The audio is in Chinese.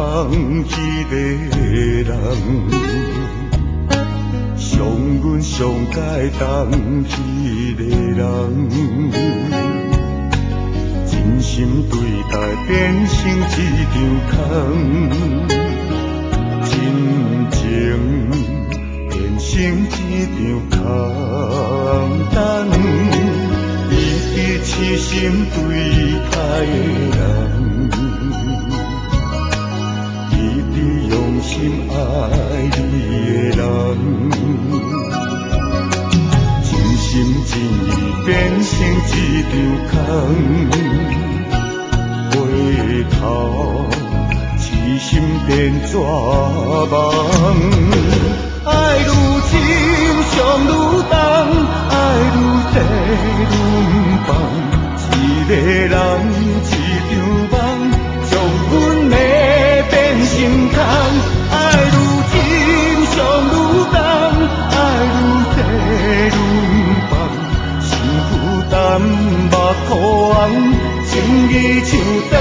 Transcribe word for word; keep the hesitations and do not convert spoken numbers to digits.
放迄个人，伤阮上解当迄个人，真心对待变成一场空，真情变成一场空等，伊伫痴心对待的人。用心爱你的人，真心真意变成一场空，回头痴心变绝望。爱愈深，伤愈重，爱愈多愈放，一个人一场梦，将阮的变成空，爱愈深，伤愈重，爱愈多愈放，心负担目眶红，情义像